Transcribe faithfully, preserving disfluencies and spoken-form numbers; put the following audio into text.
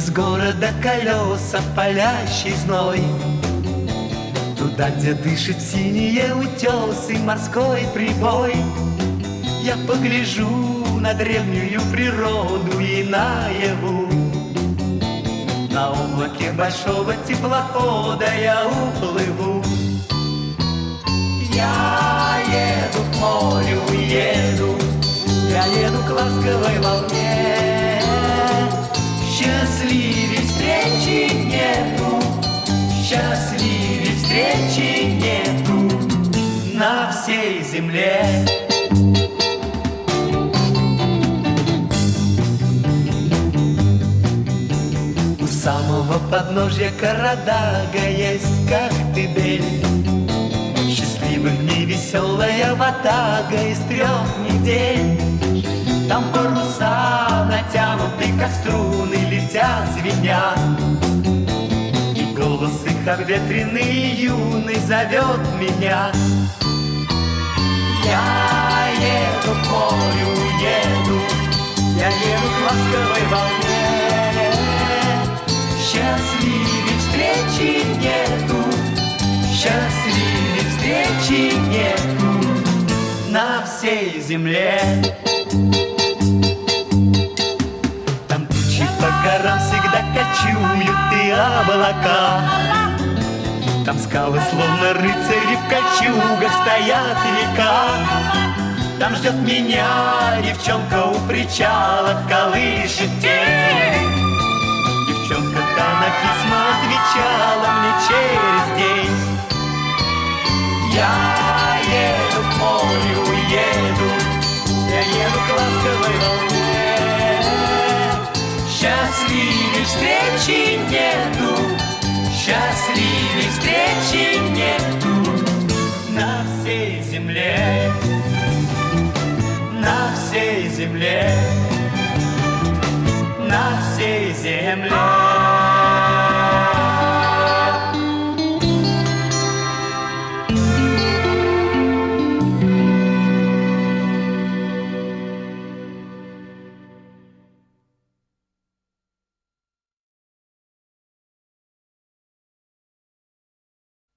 Из города колеса палящий зной, туда, где дышит синие утесы, морской прибой. Я погляжу на древнюю природу и наяву. На облаке большого теплохода я уплыву. Я еду к морю, еду, я еду к ласковой волне. Счастливей встречи нету, счастливей встречи нету на всей земле. У самого подножья Карадага есть Коктебель. Счастливых дней веселая ватага из трех недель. Там паруса натянуты, как струны, летят, звенят. И голос их обветренный и юный зовет меня. Я еду к морю, еду, я еду к ласковой волне. Счастливей встречи нету, счастливей встречи нету на всей земле. Там тучи по горам всегда кочуют и облака. Там скалы, словно рыцари в кольчугах, стоят века. Там ждет меня девчонка у причала, колышет тень. Девчонка-то на письма отвечала мне через день. Я еду к морю, еду, я еду к ласковой волне. Счастливей встречи нету, счастливей встречи нету на всей земле, на всей земле, на всей земле.